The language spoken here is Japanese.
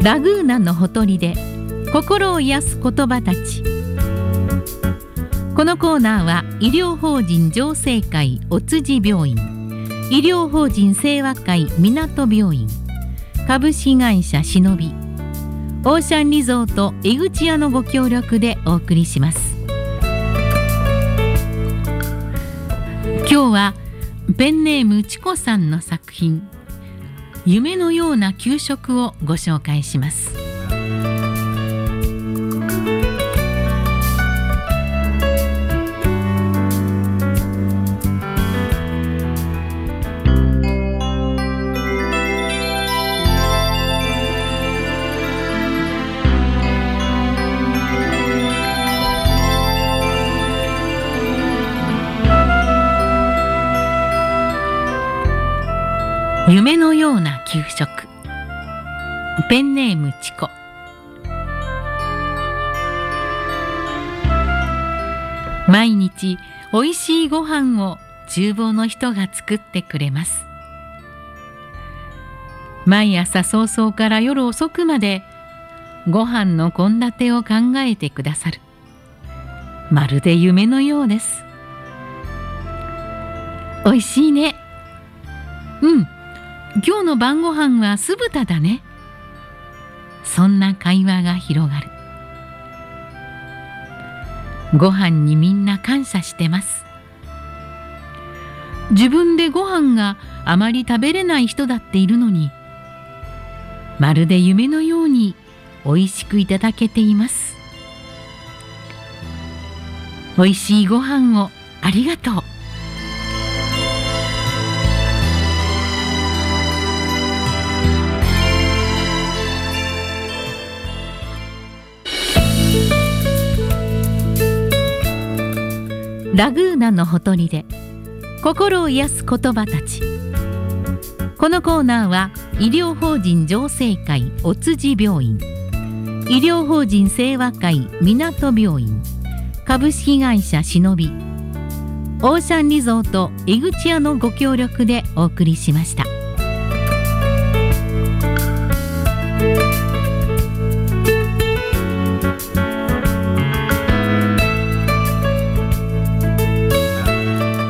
ラグーナのほとりで心を癒す言葉たち。このコーナーは医療法人浄世会お辻病院、医療法人清和会港病院、株式会社しのび、オーシャンリゾート江口屋のご協力でお送りします。今日はペンネームちこさんの作品夢のような給食をご紹介します。夢のような給食。ペンネームチコ。毎日おいしいご飯を厨房の人が作ってくれます。毎朝早々から夜遅くまでご飯の献立を考えてくださる。まるで夢のようです。おいしいね。今日の晩ご飯は酢豚だね。そんな会話が広がる。ご飯にみんな感謝してます。自分でご飯があまり食べれない人だっているのに、まるで夢のようにおいしくいただけています。おいしいご飯をありがとう。ラグーナのほとりで心を癒す言葉たち。このコーナーは医療法人浄世会お辻病院、医療法人清和会港病院、株式会社しのび、オーシャンリゾート江口屋のご協力でお送りしました。